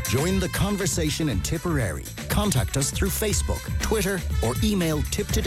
Join the conversation in Tipperary. Contact us through Facebook, Twitter or email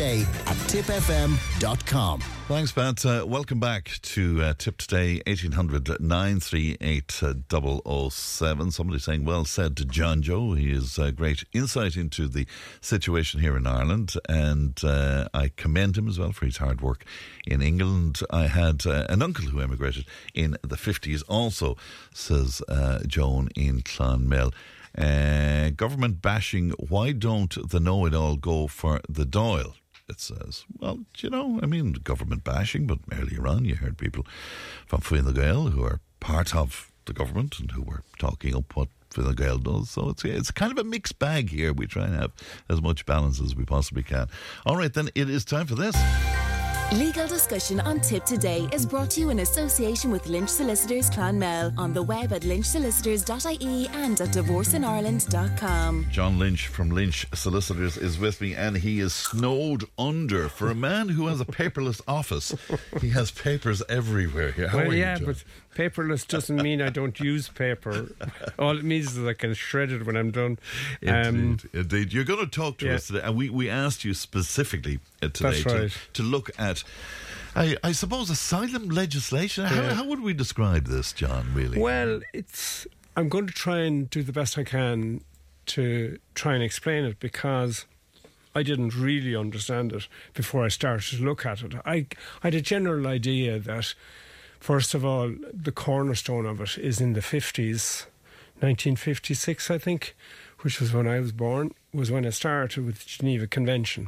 tiptoday@tipfm.com. Thanks, Pat. Welcome back to Tip Today, 1800 938 007. Somebody saying, well said to John Joe. He has great insight into the situation here in Ireland, and I commend him as well for his hard work in England. I had an uncle who emigrated in the 50s also, says Joan in Clonmel. Government bashing, why don't the know-it-all go for the Dáil? It says, well, government bashing, but earlier on you heard people from Fine Gael who are part of the government and who were talking up what Fine Gael does. So it's kind of a mixed bag here. We try and have as much balance as we possibly can. All right, then it is time for this. Legal discussion on Tip Today is brought to you in association with Lynch Solicitors Clonmel, on the web at lynchsolicitors.ie and at divorceinireland.com. John Lynch from Lynch Solicitors is with me, and he is snowed under. For a man who has a paperless office, he has papers everywhere here. How are you, John? But paperless doesn't mean I don't use paper. All it means is I can shred it when I'm done. Indeed. You're going to talk to us today, and we asked you specifically today to look at, I suppose, asylum legislation. How would we describe this, John, really? Well, I'm going to try and do the best I can to try and explain it, because I didn't really understand it before I started to look at it. I had a general idea that, first of all, the cornerstone of it is in the 50s, 1956, I think, which was when I was born, was when it started with the Geneva Convention.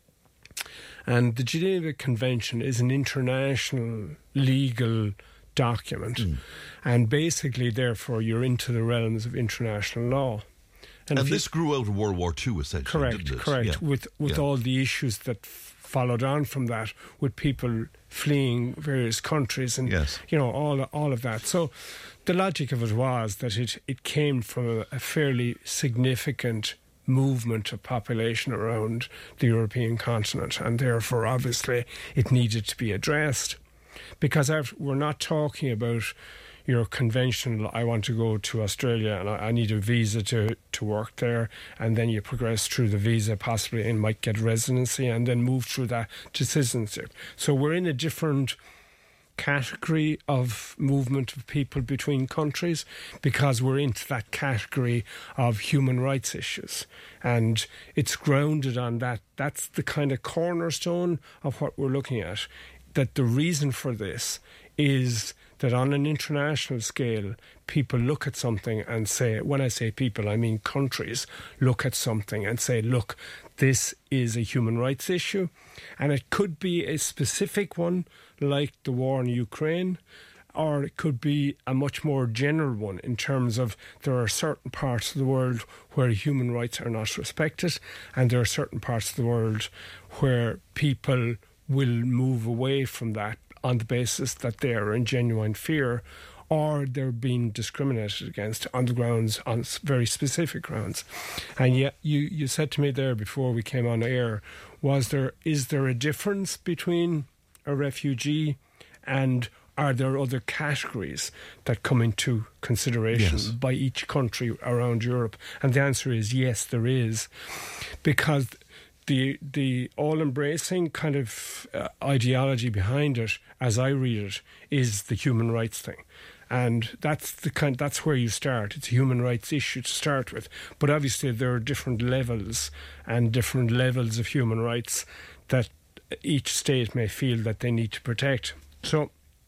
And the Geneva Convention is an international legal document. And basically, therefore, you're into the realms of international law. And this grew out of World War II, essentially, didn't it? Correct. Yeah. With all the issues that followed on from that, with people fleeing various countries and, all of that. So the logic of it was that it came from a fairly significant movement of population around the European continent, and therefore obviously it needed to be addressed, because we're not talking about your conventional, I want to go to Australia and I need a visa to work there, and then you progress through the visa possibly and might get residency and then move through that to citizenship. So we're in a different category of movement of people between countries, because we're into that category of human rights issues, and it's grounded on that. That's the kind of cornerstone of what we're looking at, that the reason for this is that on an international scale, people look at something and say, when I say people, I mean countries, look at something and say, look, this is a human rights issue. And it could be a specific one, like the war in Ukraine, or it could be a much more general one in terms of there are certain parts of the world where human rights are not respected, and there are certain parts of the world where people will move away from that on the basis that they are in genuine fear, or they're being discriminated against on very specific grounds. And yet you said to me there before we came on air, is there a difference between a refugee and are there other categories that come into consideration by each country around Europe? And the answer is yes, there is, because the all-embracing kind of ideology behind it, as I read it, is the human rights thing. And that's where you start. It's a human rights issue to start with. But obviously there are different levels and different levels of human rights that each state may feel that they need to protect. So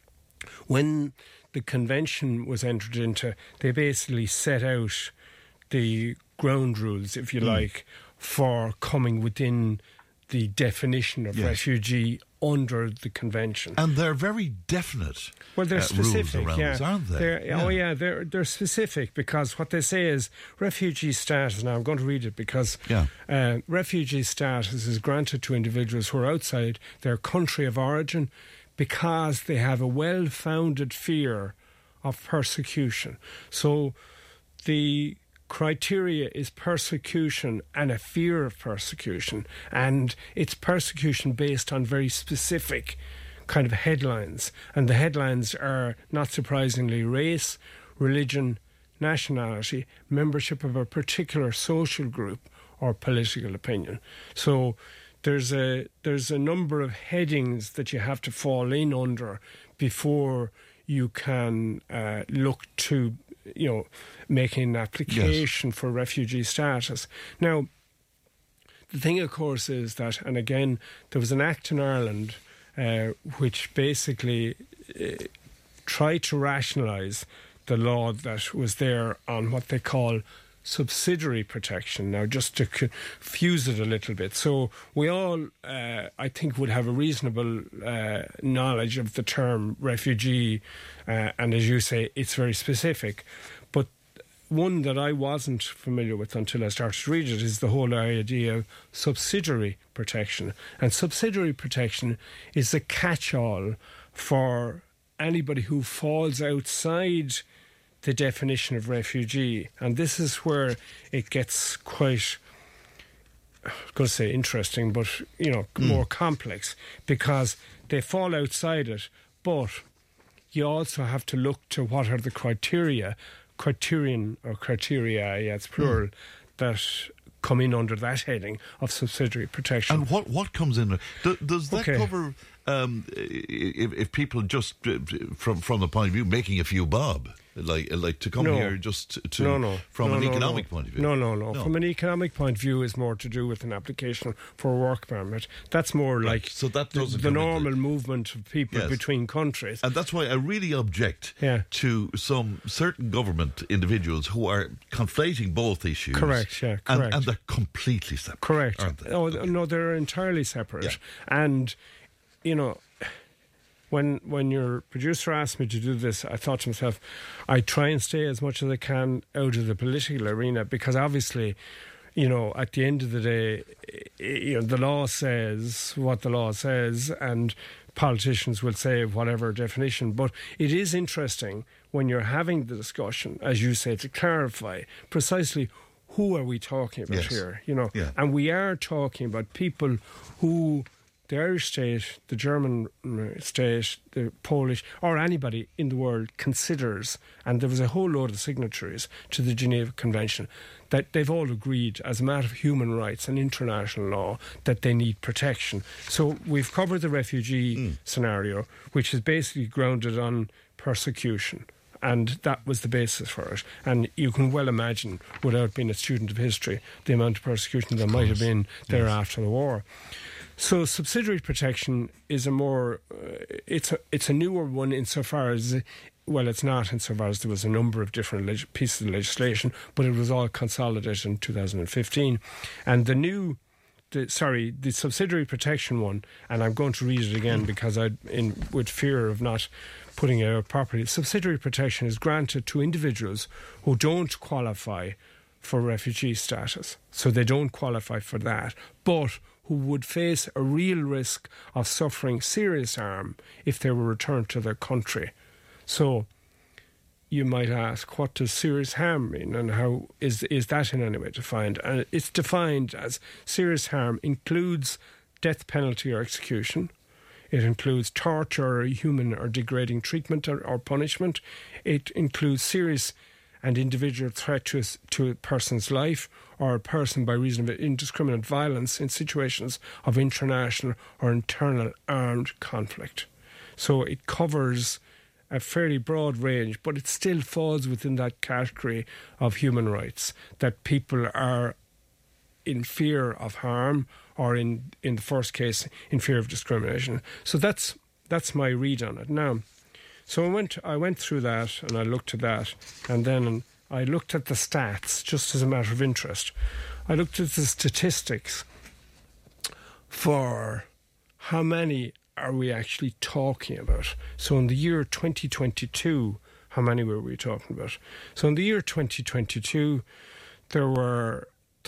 when the convention was entered into, they basically set out the ground rules, if you like, for coming within the definition of refugee under the convention. And they're very definite. Well, they're specific, rules around this, aren't they? Oh, yeah, they're specific, because what they say is refugee status. Now, I'm going to read it because refugee status is granted to individuals who are outside their country of origin because they have a well-founded fear of persecution. So the criteria is persecution and a fear of persecution, and it's persecution based on very specific kind of headlines, and the headlines are, not surprisingly, race, religion, nationality, membership of a particular social group, or political opinion. So there's a number of headings that you have to fall in under before you can look to, making an application for refugee status. Now, the thing, of course, is that, and again, there was an act in Ireland which basically tried to rationalise the law that was there on what they call subsidiary protection. Now, just to confuse it a little bit. So we all, I think, would have a reasonable knowledge of the term refugee, and as you say, it's very specific. But one that I wasn't familiar with until I started to read it is the whole idea of subsidiary protection. And subsidiary protection is a catch-all for anybody who falls outside the definition of refugee. And this is where it gets quite, I was going to say interesting, but, more complex, because they fall outside it, but you also have to look to what are the criteria, it's plural, that come in under that heading of subsidiary protection. And what comes in? Does that cover if people just from the point of view making a few bob, like to come here just to from an economic point of view? No. From an economic point of view, is more to do with an application for a work permit. That's more like so that the normal movement of people between countries. And that's why I really object to some certain government individuals who are conflating both issues. Correct. And they're completely separate. Correct. Aren't they? No, they're entirely separate. And when your producer asked me to do this, I thought to myself, I try and stay as much as I can out of the political arena, because obviously, at the end of the day, the law says what the law says, and politicians will say whatever definition. But it is interesting when you're having the discussion, as you say, to clarify precisely who are we talking about here, And we are talking about people who the Irish state, the German state, the Polish, or anybody in the world considers, and there was a whole load of signatories to the Geneva Convention, that they've all agreed as a matter of human rights and international law that they need protection. So we've covered the refugee scenario, which is basically grounded on persecution. And that was the basis for it. And you can well imagine, without being a student of history, the amount of persecution there might have been there after the war. So subsidiary protection is a more, it's a newer one insofar as, well, it's not insofar as there was a number of different pieces of legislation, but it was all consolidated in 2015. And the subsidiary protection one, and I'm going to read it again because with fear of not putting it out properly, subsidiary protection is granted to individuals who don't qualify for refugee status. So they don't qualify for that, but who would face a real risk of suffering serious harm if they were returned to their country. So you might ask, what does serious harm mean, and how is that in any way defined? And it's defined as serious harm includes death penalty or execution. It includes torture or inhuman or degrading treatment or punishment. It includes serious and individual threat to a person's life or a person by reason of indiscriminate violence in situations of international or internal armed conflict. So it covers a fairly broad range, but it still falls within that category of human rights, that people are in fear of harm or in the first case in fear of discrimination. So that's my read on it. Now, so I went through that and I looked at that, and then I looked at the stats just as a matter of interest. I looked at the statistics for how many are we actually talking about. So in the year 2022, how many were we talking about? So in the year 2022, there were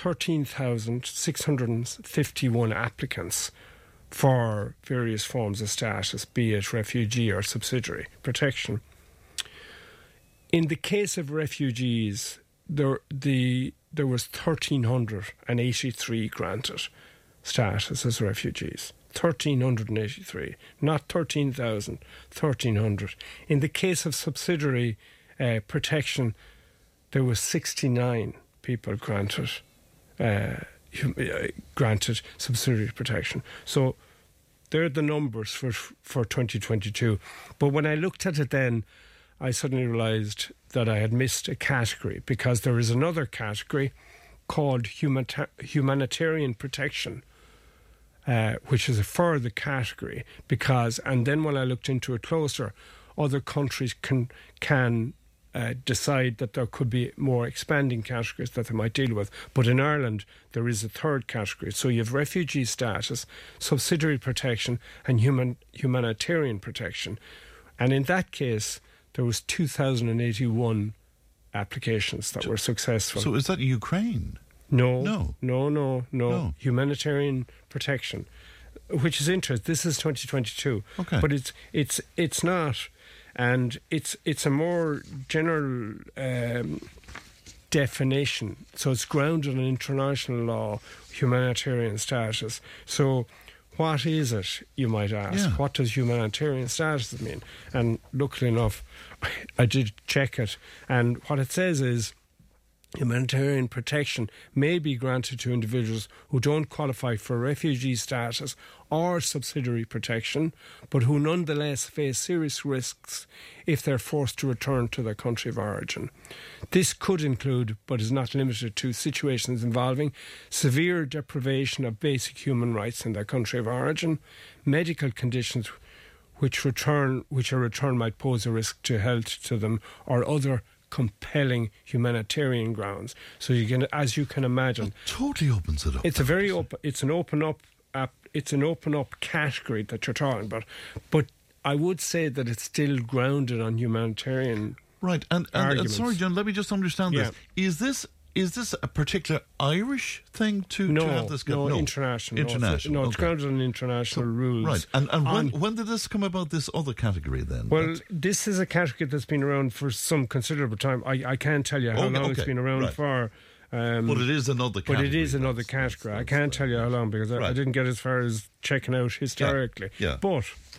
13,651 applicants for various forms of status, be it refugee or subsidiary protection. In the case of refugees, there was 1,383 granted status as refugees. 1,383, not 13,000, 1,300. In the case of subsidiary protection, there were 69 people granted subsidiary protection. So they're the numbers for 2022. But when I looked at it then, I suddenly realised that I had missed a category, because there is another category called humanitarian protection, which is a further category, and then when I looked into it closer, other countries can decide that there could be more expanding categories that they might deal with. But in Ireland, there is a third category. So you have refugee status, subsidiary protection, and humanitarian protection. And in that case, there was 2,081 applications that were successful. So is that Ukraine? No. Humanitarian protection, which is interesting. This is 2022. Okay. But it's not. And it's a more general definition. So it's grounded in international law, humanitarian status. So what is it, you might ask? Yeah. What does humanitarian status mean? And luckily enough, I did check it. And what it says is, humanitarian protection may be granted to individuals who don't qualify for refugee status or subsidiary protection, but who nonetheless face serious risks if they're forced to return to their country of origin. This could include, but is not limited to, situations involving severe deprivation of basic human rights in their country of origin, medical conditions which a return might pose a risk to health to them, or other compelling humanitarian grounds. So you can, as you can imagine, it totally opens it up. It's a very open. It's an open up category that you're talking about. But I would say that it's still grounded on humanitarian. Right, and sorry, John, let me just understand this. Is this a particular Irish thing to have this? No, international. International. No, it's grounded on international rules. Right, and when did this come about, this other category then? Well, this is a category that's been around for some considerable time. I can't tell you how long it's been around for. But it is another category. I can't tell you how long, because I didn't get as far as checking out historically. Yeah. But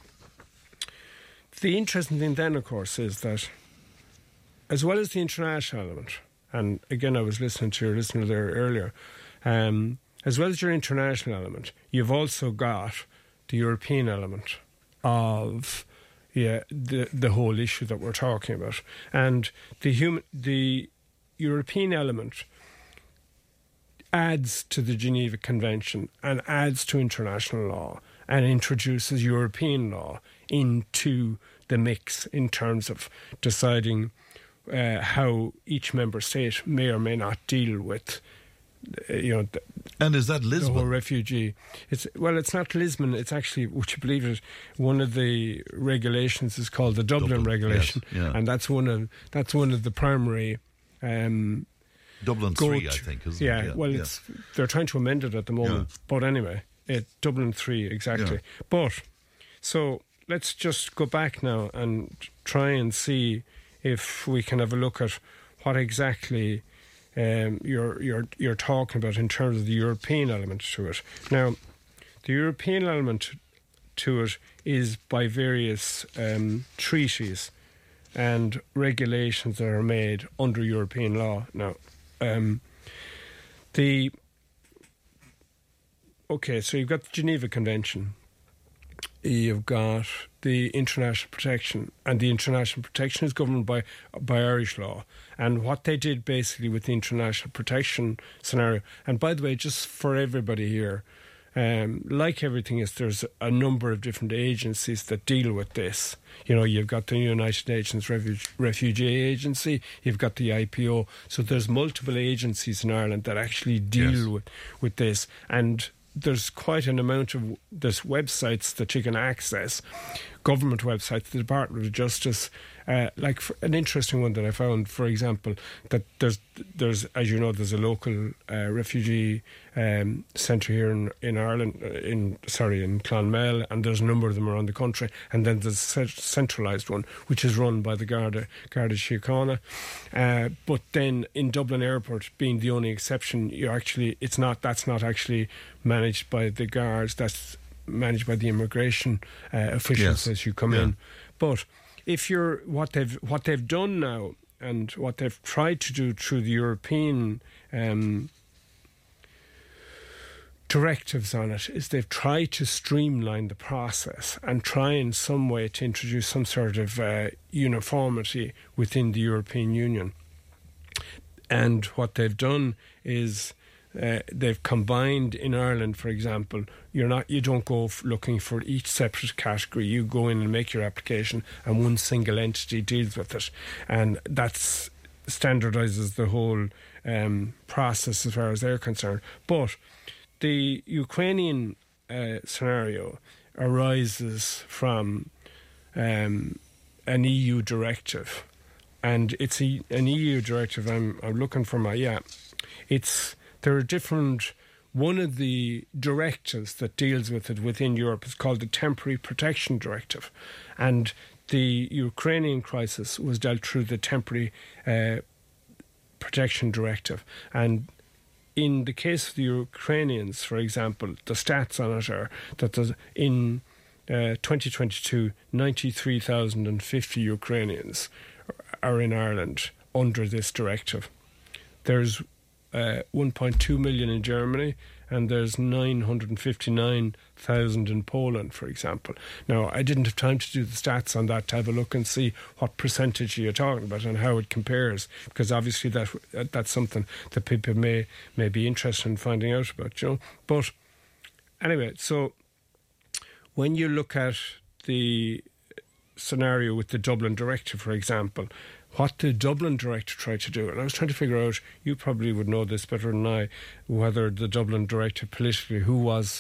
the interesting thing then, of course, is that as well as the international element, and again, I was listening to your listener there earlier, as well as your international element, you've also got the European element of the whole issue that we're talking about. And the European element adds to the Geneva Convention and adds to international law and introduces European law into the mix in terms of deciding how each member state may or may not deal with, and is that Lisbon? The whole refugee. It's not Lisbon. It's actually, would you believe it, one of the regulations is called the Dublin Regulation, and that's one of the primary. Dublin 3, I think, isn't it? Well, they're trying to amend it at the moment, but anyway, Dublin 3 exactly. Yeah. But so let's just go back now and try and see if we can have a look at what exactly you're talking about in terms of the European element to it. Now, the European element to it is by various treaties and regulations that are made under European law. Now, so you've got the Geneva Convention, you've got the international protection, and the international protection is governed by Irish law. And what they did basically with the international protection scenario, and by the way, just for everybody here, like everything else, there's a number of different agencies that deal with this. You've got the United Nations Refugee Agency, you've got the IPO. So there's multiple agencies in Ireland that actually deal with this. And there's quite an amount of this websites that you can access, government websites, the Department of Justice. Like an interesting one that I found, for example, that there's as you know, there's a local refugee centre here in Ireland, in Clonmel, and there's a number of them around the country. And then there's a centralised one, which is run by the Garda Síochána. But then in Dublin Airport, being the only exception, that's not actually managed by the guards. That's managed by the immigration officials as you come in. But if you're what they've done now and what they've tried to do through the European directives on it is they've tried to streamline the process and try in some way to introduce some sort of uniformity within the European Union. And what they've done is they've combined in Ireland, for example, you don't go looking for each separate category. You go in and make your application, and one single entity deals with it, and that's standardises the whole process as far as they're concerned. But the Ukrainian scenario arises from an EU directive, and it's an EU directive. I'm looking for there are different. One of the directives that deals with it within Europe is called the Temporary Protection Directive, and the Ukrainian crisis was dealt through the Temporary Protection Directive. And in the case of the Ukrainians, for example, the stats on it are that in 2022, 93,050 Ukrainians are in Ireland under this directive. There's 1.2 million in Germany, and there's 959,000 in Poland, for example. Now, I didn't have time to do the stats on that to have a look and see what percentage you're talking about and how it compares, because obviously that's something that people may be interested in finding out about, you know. But anyway, so when you look at the scenario with the Dublin Directive, for example, what the Dublin Directive tried to do, and I was trying to figure out, you probably would know this better than I, whether the Dublin Directive politically, who was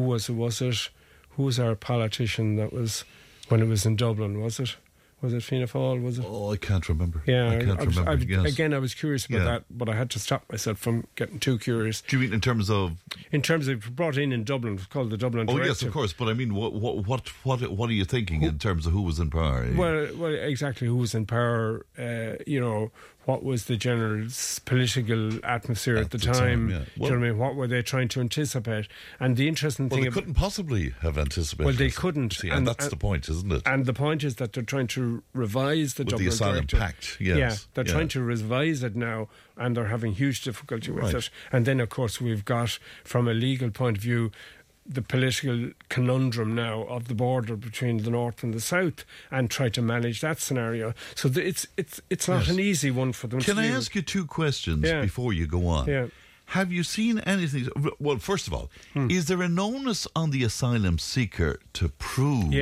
our politician that was, when it was in Dublin, was it Fianna Fáil, was it? Oh, I can't remember. Yeah, I can't remember. Yes. Again, I was curious about that, but I had to stop myself from getting too curious. Do you mean in terms of brought in Dublin? It's called the Dublin Directive. Oh yes, of course. But I mean, what are you thinking in terms of who was in power? Well, exactly who was in power. What was the general political atmosphere at the time? Yeah. Do you know what I mean? What were they trying to anticipate? And the interesting thing... Well, they couldn't possibly have anticipated. Well, they couldn't. See, and that's the point, isn't it? And the point is that they're trying to revise the Dublin Directive. With the Asylum Pact, yes. Yeah, they're trying to revise it now, and they're having huge difficulty with it. And then, of course, we've got, from a legal point of view, the political conundrum now of the border between the north and the south, and try to manage that scenario. So it's not an easy one for them. Can I ask you two questions before you go on? Yeah. Have you seen anything? Well, first of all, is there an onus on the asylum seeker to prove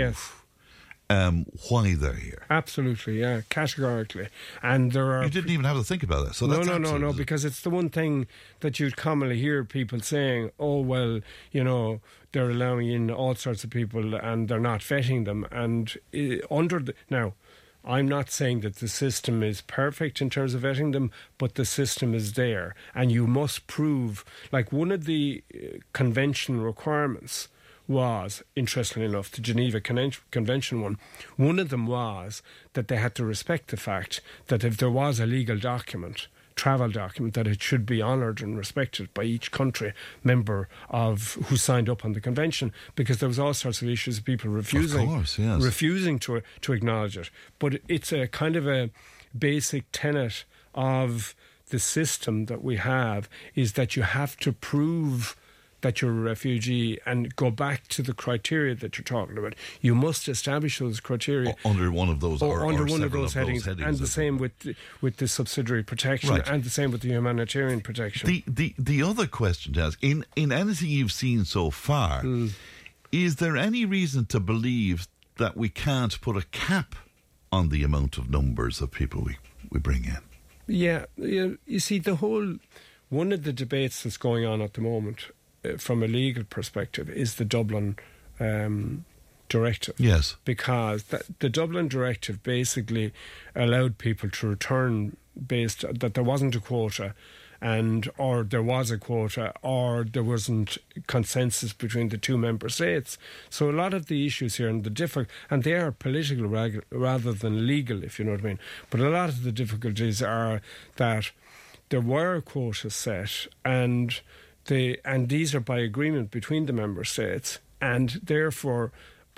why they're here? Absolutely, yeah, categorically. And there are... You didn't even have to think about that. So No, because it's the one thing that you'd commonly hear people saying, oh, well, they're allowing in all sorts of people and they're not vetting them. And now, I'm not saying that the system is perfect in terms of vetting them, but the system is there. And you must prove, like one of the convention requirements was, interestingly enough, the Geneva Convention one of them was that they had to respect the fact that if there was a legal document, travel document, that it should be honoured and respected by each country member who signed up on the convention, because there was all sorts of issues of people refusing to acknowledge it. But it's a kind of a basic tenet of the system that we have, is that you have to prove that you're a refugee and go back to the criteria that you're talking about. You must establish those criteria under one of those or under one of those headings, and the same with the subsidiary protection, and the same with the humanitarian protection. The other question to ask, in anything you've seen so far, is there any reason to believe that we can't put a cap on the amount of numbers of people we bring in? Yeah, you see, one of the debates that's going on at the moment, from a legal perspective, is the Dublin Directive. Yes. Because the Dublin Directive basically allowed people to return based that there wasn't a quota, or there was a quota, or there wasn't consensus between the two member states. So a lot of the issues here and they are political rather than legal, if you know what I mean. But a lot of the difficulties are that there were quotas set, and these are by agreement between the member states, and therefore,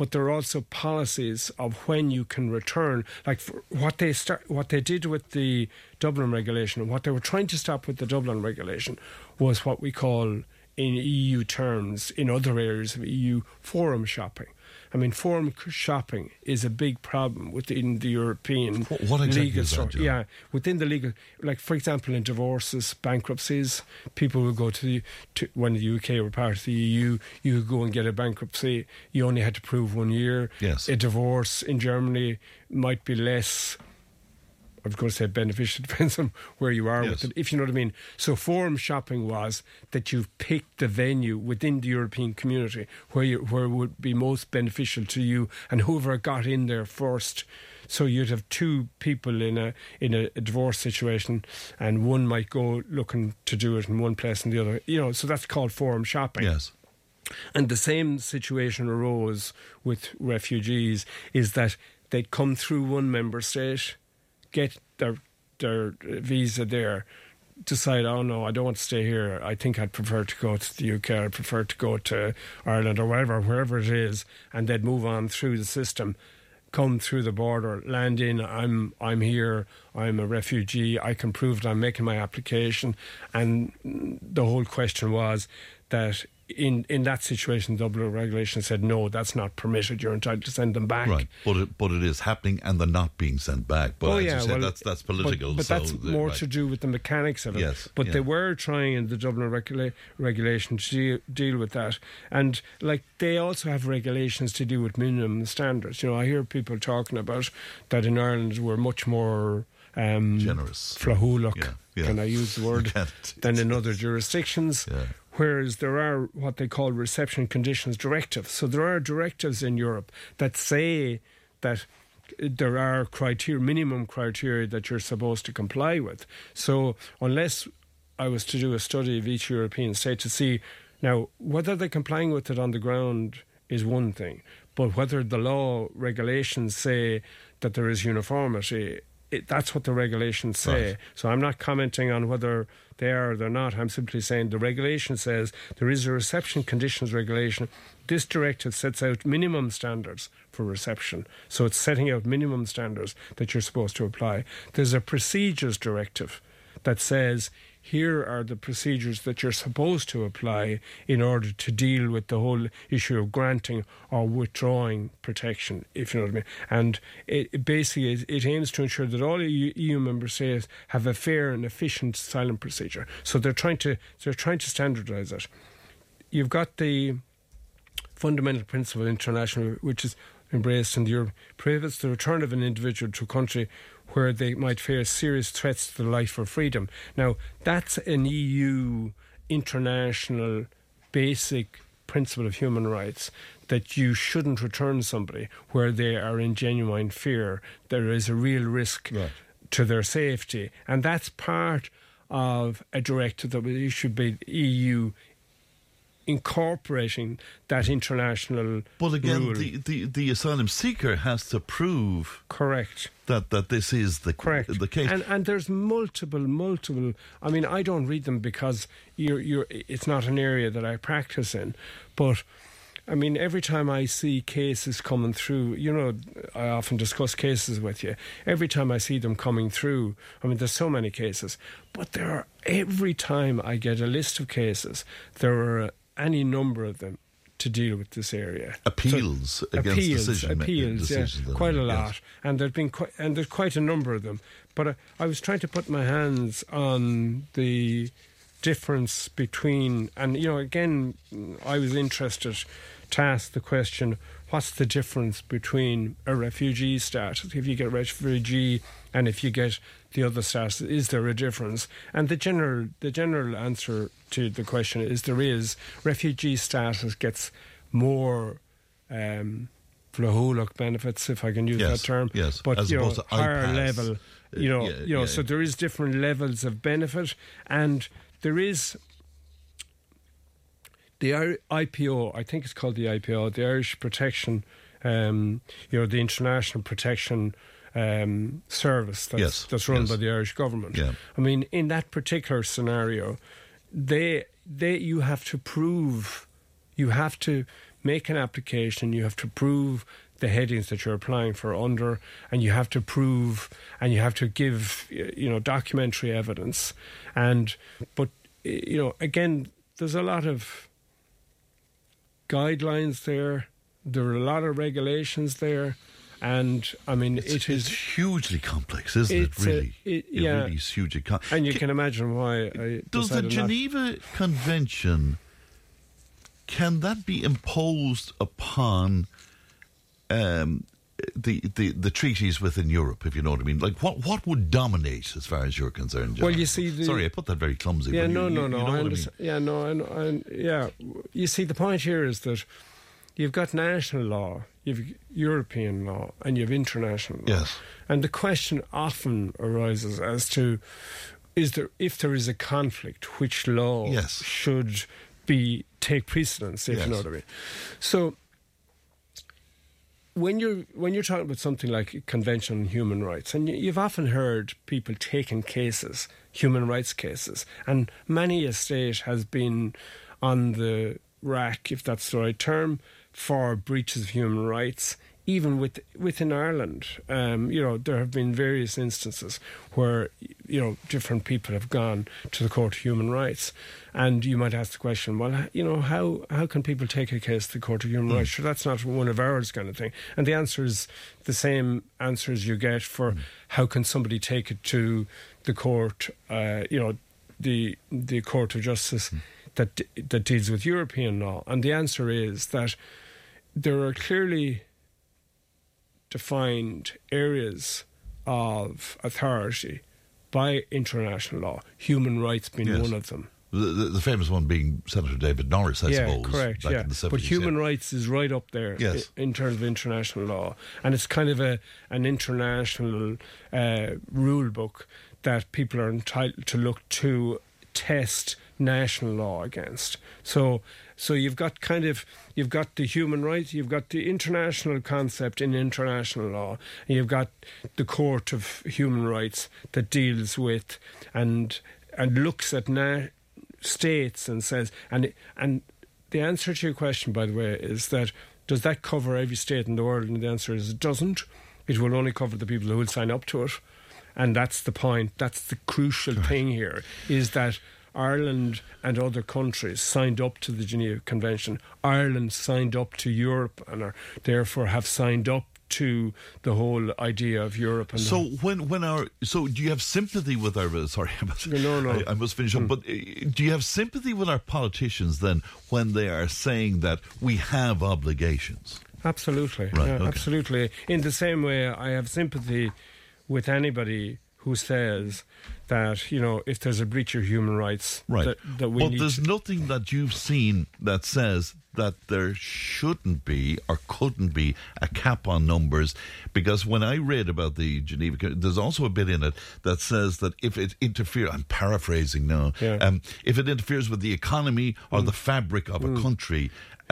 but there are also policies of when you can return. Like what they did with the Dublin regulation, and what they were trying to stop with the Dublin regulation was what we call, in EU terms, in other areas of EU, forum shopping. I mean, forum shopping is a big problem within the European what exactly legal is that, John? Yeah, within the legal, like for example, in divorces, bankruptcies, people will go to when the UK were part of the EU, you could go and get a bankruptcy. You only had to prove 1 year. Yes. A divorce in Germany might be less, I was going to say beneficial, depends on where you are with it, if you know what I mean. So forum shopping was that you've picked the venue within the European community where it would be most beneficial to you, and whoever got in there first. So you'd have two people in a divorce situation, and one might go looking to do it in one place and the other. You know, so that's called forum shopping. Yes. And the same situation arose with refugees, is that they'd come through one member state, get their visa there, decide, oh no, I don't want to stay here, I think I'd prefer to go to the UK, I'd prefer to go to Ireland or wherever it is, and they'd move on through the system, come through the border, land in, I'm here, I'm a refugee, I can prove that I'm making my application. And the whole question was that in that situation, Dublin regulation said, no, that's not permitted, you're entitled to send them back. Right, but it is happening and they're not being sent back. But as you said, that's political. But that's more to do with the mechanics of it. Yes, but they were trying in the Dublin regulation to deal with that. And like they also have regulations to do with minimum standards. You know, I hear people talking about that in Ireland we're much more generous. Flahulock, can I use the word, than in other jurisdictions. Yeah. Whereas there are what they call reception conditions directives. So there are directives in Europe that say that there are minimum criteria that you're supposed to comply with. So unless I was to do a study of each European state to see, now, whether they're complying with it on the ground is one thing, but whether the law regulations say that there is uniformity, that's what the regulations say. Right. So I'm not commenting on whether they are or they're not. I'm simply saying the regulation says there is a reception conditions regulation. This directive sets out minimum standards for reception. So it's setting out minimum standards that you're supposed to apply. There's a procedures directive that says here are the procedures that you're supposed to apply in order to deal with the whole issue of granting or withdrawing protection, if you know what I mean. And it basically it aims to ensure that all EU member states have a fair and efficient asylum procedure. So they're trying to standardise it. You've got the fundamental principle international, which is embraced in the Europe, prohibits the return of an individual to a country where they might face serious threats to their life or freedom. Now, that's an EU international basic principle of human rights, that you shouldn't return somebody where they are in genuine fear. There is a real risk to their safety. And that's part of a directive that was issued by the EU incorporating that international rule. But again, the asylum seeker has to prove that this is the case. And there's multiple. I mean, I don't read them because it's not an area that I practice in. But I mean, every time I see cases coming through, you know, I often discuss cases with you. Every time I see them coming through, I mean, there's so many cases, but every time I get a list of cases, there are any number of them to deal with this area. Appeals against decisions, quite a lot, and there's quite a number of them. But I was trying to put my hands on the difference between, and you know, again, I was interested to ask the question: what's the difference between a refugee status, if you get a refugee, and if you get the other status? Is there a difference? And the general answer to the question is there is. Refugee status gets more flahulock benefits, if I can use that term. Yes, but as opposed to higher IPAS. level. So there is different levels of benefit, and there is the IPO. I think it's called the IPO, the Irish Protection. The International Protection Service that's run by the Irish government. Yeah. I mean, in that particular scenario, you have to prove, you have to make an application, you have to prove the headings that you're applying for under, and you have to prove and you have to give, documentary evidence. But again, there's a lot of guidelines there. There are a lot of regulations there. And I mean, it's hugely complex, isn't it? Really, it really is hugely complex. And you can imagine why. Does the Geneva Convention, can that be imposed upon the treaties within Europe? If you know what I mean, like what would dominate as far as you're concerned, John? Well, you see, sorry, I put that very clumsy. Yeah, no. I understand. Yeah, no, yeah. You see, the point here is that you've got national law, you've European law, and you have international law. Yes. And the question often arises as to if there is a conflict, which law should take precedence, if you know what I mean. So when you're talking about something like a Convention on Human Rights, and you've often heard people taking cases, human rights cases, and many a state has been on the rack, if that's the right term, for breaches of human rights. Even within Ireland, there have been various instances where, different people have gone to the Court of Human Rights. And you might ask the question, well, how can people take a case to the Court of Human Rights? Sure, that's not one of ours kind of thing. And the answer is the same answers you get for how can somebody take it to the court, the Court of Justice that deals with European law. And the answer is that there are clearly defined areas of authority by international law, human rights being one of them. The famous one being Senator David Norris, I suppose. Correct, back in the 70s, but human rights is right up there in terms of international law. And it's kind of an international rule book that people are entitled to look to test national law against. So you've got the human rights, you've got the international concept in international law, and you've got the Court of Human Rights that deals with and looks at states and says, and the answer to your question, by the way, is that does that cover every state in the world? And the answer is it doesn't. It will only cover the people who will sign up to it. And that's the point. That's the crucial thing here, is that Ireland and other countries signed up to the Geneva Convention. Ireland signed up to Europe and therefore have signed up to the whole idea of Europe. And so do you have sympathy with our... Sorry, I must finish up. But do you have sympathy with our politicians then when they are saying that we have obligations? Absolutely. Absolutely. In the same way, I have sympathy with anybody who says that, if there's a breach of human rights, that we need. But there's nothing that you've seen that says that there shouldn't be or couldn't be a cap on numbers, because when I read about the Geneva, there's also a bit in it that says that if it interferes, I'm paraphrasing now, if it interferes with the economy or the fabric of a country,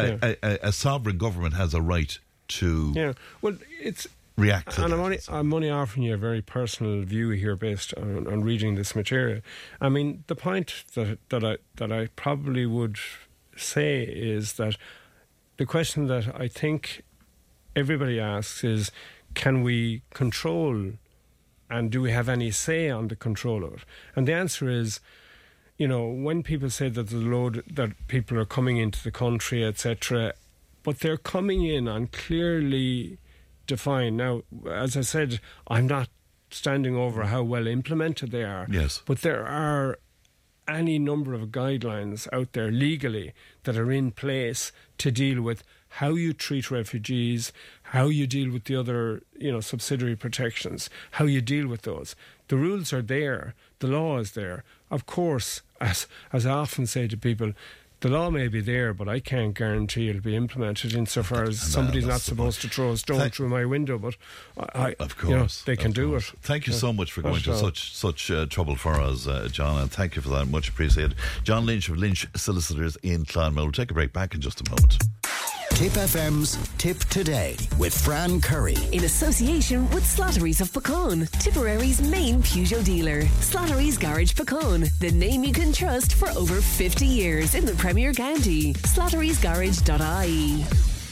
a sovereign government has a right to... Yeah, well, it's... react to that. I'm only offering you a very personal view here based on reading this material. I mean, the point that I probably would say is that the question that I think everybody asks is, can we control and do we have any say on the control of it? And the answer is, when people say that the load that people are coming into the country, etc., but they're coming in on clearly defined. Now, as I said, I'm not standing over how well implemented they are. Yes. But there are any number of guidelines out there legally that are in place to deal with how you treat refugees, how you deal with the other, subsidiary protections, how you deal with those. The rules are there. The law is there. Of course, as I often say to people, the law may be there, but I can't guarantee it'll be implemented insofar as somebody's not supposed to throw a stone through my window, but of course, they can do it. Thank you so much for going to such trouble for us, John, and thank you for that. Much appreciated. John Lynch of Lynch Solicitors in Clonmel. We'll take a break, back in just a moment. Tip FM's Tip Today with Fran Curry. In association with Slattery's of Puckane, Tipperary's main Peugeot dealer. Slattery's Garage Puckane, the name you can trust for over 50 years in the Premier County. Slattery'sGarage.ie.